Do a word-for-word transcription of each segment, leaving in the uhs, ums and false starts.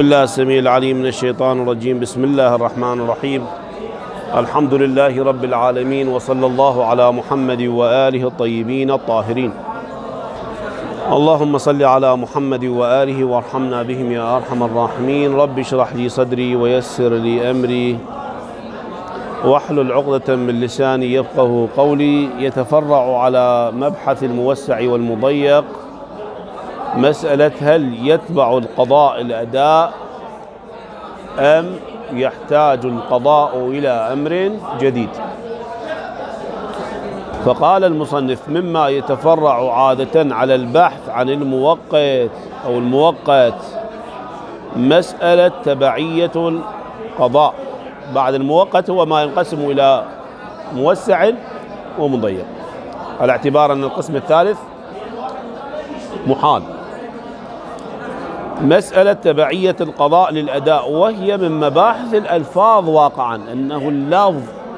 الله السميع العليم من الشيطان الرجيم. بسم الله الرحمن الرحيم. الحمد لله رب العالمين، وصلى الله على محمد وآله الطيبين الطاهرين. اللهم صل على محمد وآله وارحمنا بهم يا أرحم الراحمين. رب اشرح لي صدري ويسر لي أمري واحلل عقدة من لساني يفقه قولي. يتفرع على مبحث الموسع والمضيق مسألة هل يتبع القضاء الأداء أم يحتاج القضاء إلى أمر جديد. فقال المصنف: مما يتفرع عادة على البحث عن المؤقت أو المؤقت مسألة تبعية القضاء بعد المؤقت، هو ما ينقسم إلى موسع ومضيق، على اعتبار أن القسم الثالث محال. مسألة تبعية القضاء للأداء، وهي من مباحث الألفاظ واقعا، أنه اللفظ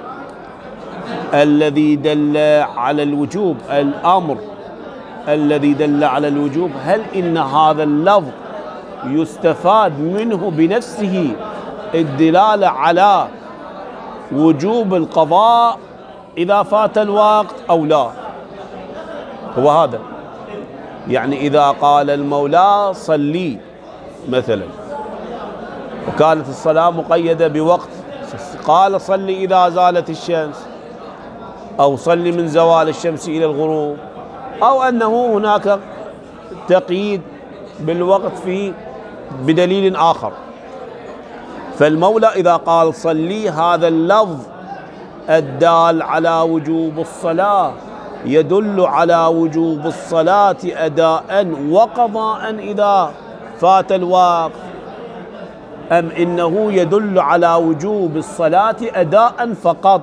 الذي دل على الوجوب، الأمر الذي دل على الوجوب، هل إن هذا اللفظ يستفاد منه بنفسه الدلالة على وجوب القضاء إذا فات الوقت أو لا؟ هو هذا. يعني إذا قال المولى صلي مثلا، وكانت الصلاة مقيدة بوقت، قال صلي إذا زالت الشمس، أو صلي من زوال الشمس إلى الغروب، أو أنه هناك تقييد بالوقت في بدليل آخر، فالمولى إذا قال صلي، هذا اللفظ الدال على وجوب الصلاة يدل على وجوب الصلاة أداء وقضاء إذا فات الوقت، أم إنه يدل على وجوب الصلاة أداء فقط؟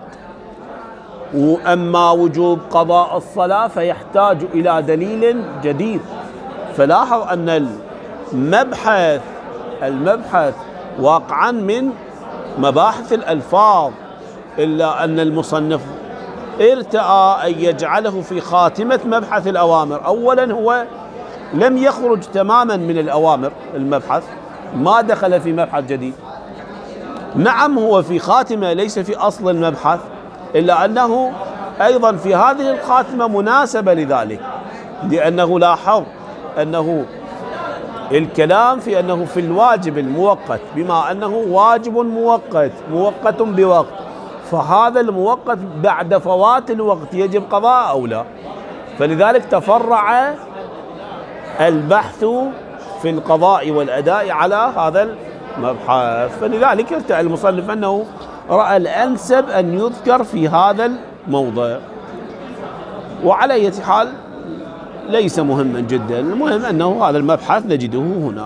وأما وجوب قضاء الصلاة فيحتاج إلى دليل جديد. فلاحظ أن المبحث المبحث واقعا من مباحث الألفاظ، إلا أن المصنف ارتأى أن يجعله في خاتمة مبحث الأوامر. أولا هو لم يخرج تماما من الأوامر، المبحث ما دخل في مبحث جديد. نعم هو في خاتمة ليس في أصل المبحث، إلا أنه أيضا في هذه الخاتمة مناسبة لذلك، لأنه لاحظ أنه الكلام في أنه في الواجب المؤقت، بما أنه واجب مؤقت مؤقت بوقت، فهذا المؤقت بعد فوات الوقت يجب قضاء أو لا. فلذلك تفرع البحث في القضاء والأداء على هذا المبحث. فلذلك ارتأى المصنف أنه رأى الأنسب أن يذكر في هذا الموضع. وعلى أي حال ليس مهما جدا، المهم أنه هذا المبحث نجده هنا.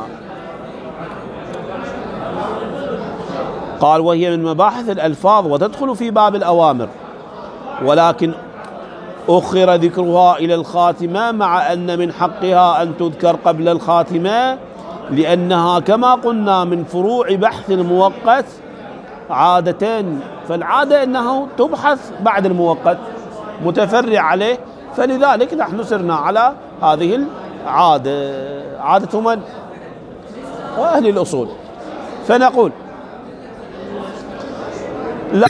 قال: وهي من مباحث الألفاظ وتدخل في باب الأوامر، ولكن أخر ذكرها إلى الخاتمة، مع أن من حقها أن تذكر قبل الخاتمة، لأنها كما قلنا من فروع بحث المؤقت عادة. فالعادة أنه تبحث بعد المؤقت متفرع عليه، فلذلك نحن سرنا على هذه العادة، عادة من؟ أهل الأصول. فنقول لا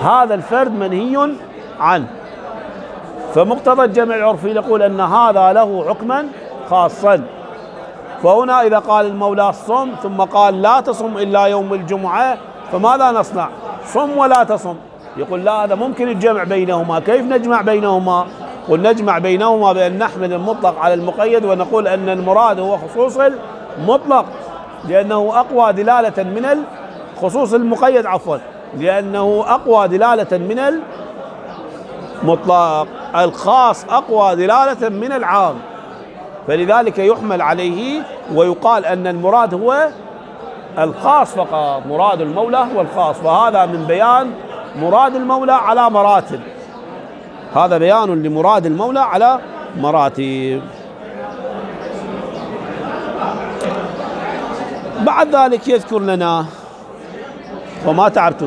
هذا الفرد منهي عنه. فمقتضى الجمع العرفي يقول أن هذا له حكما خاصا. فهنا إذا قال المولى صم ثم قال لا تصم إلا يوم الجمعة، فماذا نصنع؟ صم ولا تصم. يقول لا، هذا ممكن الجمع بينهما. كيف نجمع بينهما؟ قل نجمع بينهما بأن نحمل المطلق على المقيد ونقول أن المراد هو خصوص المطلق، لأنه أقوى دلالة من الخصوص المقيد، عفوا لأنه أقوى دلالة من المطلق، الخاص أقوى دلالة من العام، فلذلك يحمل عليه ويقال أن المراد هو الخاص فقط، مراد المولى هو الخاص. فهذا من بيان مراد المولى على مراتب، هذا بيان لمراد المولى على مراتب. بعد ذلك يذكر لنا، وما تعبتوا،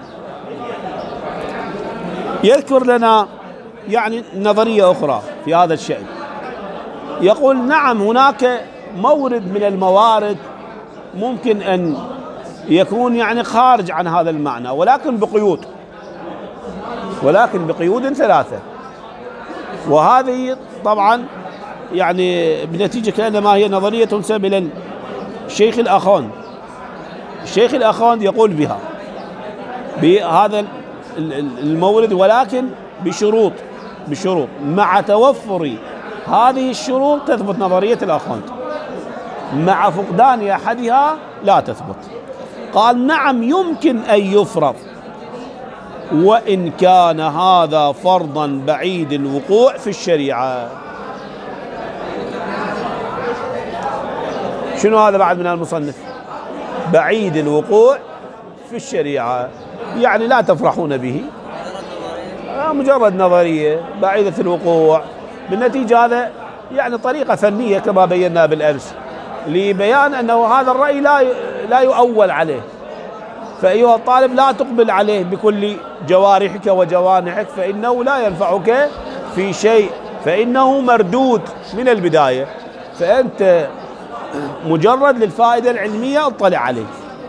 يذكر لنا يعني نظرية أخرى في هذا الشأن. يقول نعم هناك مورد من الموارد ممكن أن يكون يعني خارج عن هذا المعنى، ولكن بقيود، ولكن بقيود ثلاثة. وهذه طبعا يعني بنتيجة كأنما هي نظرية تنسب إلى الشيخ الأخوند. الشيخ الأخوند يقول بها بهذا المورد، ولكن بشروط بشروط مع توفر هذه الشروط تثبت نظرية الأخوند، مع فقدان أحدها لا تثبت. قال نعم يمكن أن يفرض، وإن كان هذا فرضا بعيد الوقوع في الشريعة. شنو هذا بعد من المصنف؟ بعيد الوقوع في الشريعة، يعني لا تفرحون به، مجرد نظرية بعيدة الوقوع. بالنتيجة هذا يعني طريقة فنية كما بينا بالأمس لبيان أنه هذا الرأي لا لا يؤول عليه. فأيها الطالب لا تقبل عليه بكل جوارحك وجوانحك، فإنه لا ينفعك في شيء، فإنه مردود من البداية. فأنت مجرد للفائدة العلمية اطلع عليه.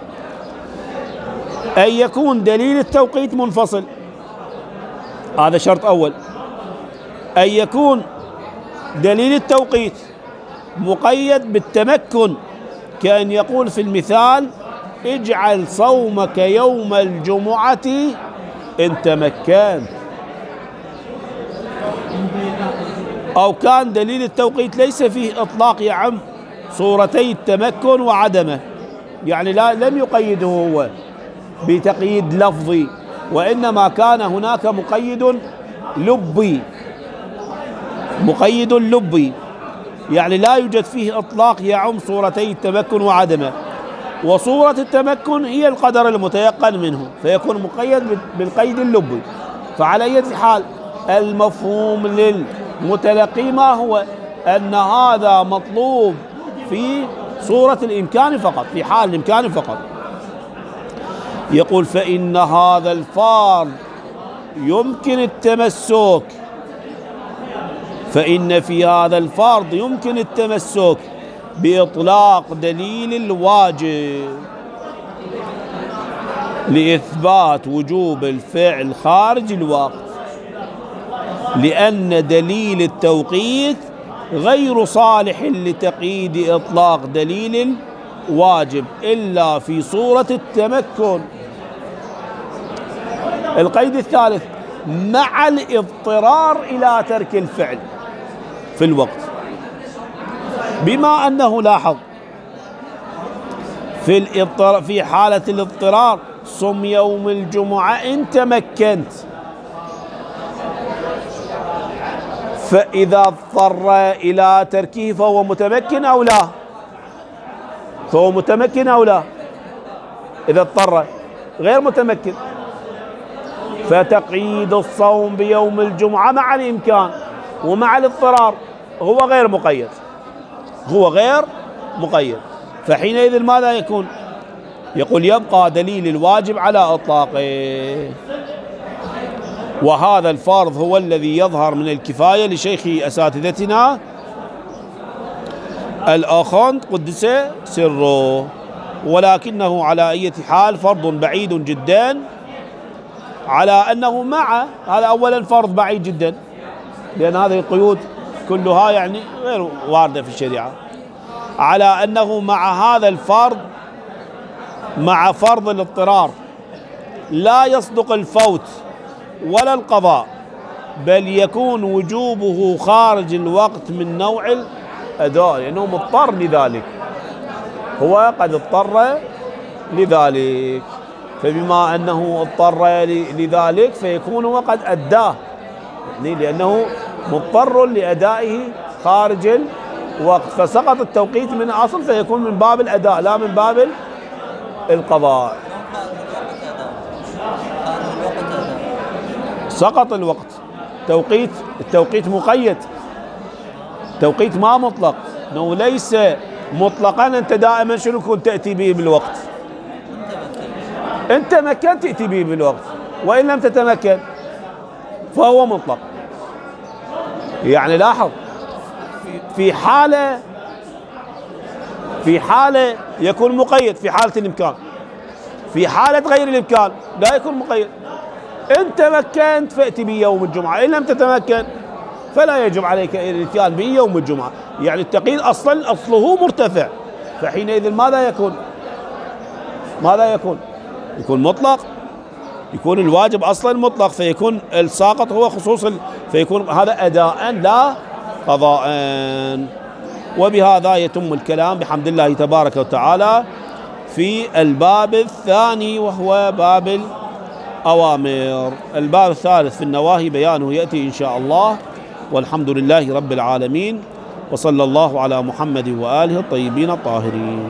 أن يكون دليل التوقيت منفصل، هذا شرط أول. أن يكون دليل التوقيت مقيد بالتمكن، كأن يقول في المثال اجعل صومك يوم الجمعة إن تمكنت. أو كان دليل التوقيت ليس فيه إطلاق يعم صورتي التمكن وعدمه، يعني لا لم يقيده هو بتقييد لفظي، وإنما كان هناك مقيد لبي، مقيد لبي يعني لا يوجد فيه إطلاق يعم صورتي التمكن وعدمه، وصورة التمكن هي القدر المتيقن منه، فيكون مقيد بالقيد اللبي. فعلى أي حال المفهوم للمتلقي ما هو؟ أن هذا مطلوب في صورة الإمكان فقط، في حال الإمكان فقط. يقول فإن هذا الفرض يمكن التمسك، فإن في هذا الفرض يمكن التمسك بإطلاق دليل الواجب لإثبات وجوب الفعل خارج الوقت، لأن دليل التوقيت غير صالح لتقييد إطلاق دليل الواجب إلا في صورة التمكن. القيد الثالث مع الاضطرار إلى ترك الفعل في الوقت، بما أنه لاحظ في الاضطرار، في حالة الاضطرار صم يوم الجمعة إن تمكنت، فإذا اضطر إلى تركه فهو متمكن أو لا؟ فهو متمكن أو لا؟ إذا اضطر غير متمكن. فتقييد الصوم بيوم الجمعة مع الإمكان ومع الاضطرار هو غير مقيد، هو غير مقيد. فحينئذ ماذا يكون؟ يقول يبقى دليل الواجب على إطلاقه. وهذا الفرض هو الذي يظهر من الكفاية لشيخ أساتذتنا الأخوند قدس سره، ولكنه على أي حال فرض بعيد جدا على أنه مع هذا أولا فرض بعيد جدا، لأن هذه القيود كلها يعني غير واردة في الشريعة. على أنه مع هذا الفرض، مع فرض الاضطرار، لا يصدق الفوت ولا القضاء، بل يكون وجوبه خارج الوقت من نوع الأداء، لأنه مضطر لذلك، هو قد اضطر لذلك، فبما أنه اضطر لذلك فيكون وقد أداه، يعني لأنه مضطر لأدائه خارج الوقت، فسقط التوقيت من الأصل، فيكون من باب الأداء لا من باب القضاء. سقط الوقت، توقيت التوقيت مقيد، توقيت ما مطلق، انه ليس مطلقا انت دائما شنو كنت تأتي به بالوقت، انت مكن تأتي به بالوقت، وإن لم تتمكن فهو مطلق. يعني لاحظ، في حالة في حالة يكون مقيد في حالة الإمكان، في حالة غير الإمكان لا يكون مقيد. إن تمكنت فأتي به يوم الجمعة، إن لم تتمكن فلا يجب عليك الاتيان به يوم الجمعة. يعني التقييد أصلا أصله مرتفع، فحينئذ ماذا يكون؟ ماذا يكون؟ يكون مطلق، يكون الواجب أصلا مطلق، فيكون الساقط هو خصوص ال... فيكون هذا أداء لا قضاء. وبهذا يتم الكلام بحمد الله تبارك وتعالى في الباب الثاني، وهو باب الأوامر. الباب الثالث في النواهي بيانه يأتي إن شاء الله، والحمد لله رب العالمين، وصلى الله على محمد وآله الطيبين الطاهرين.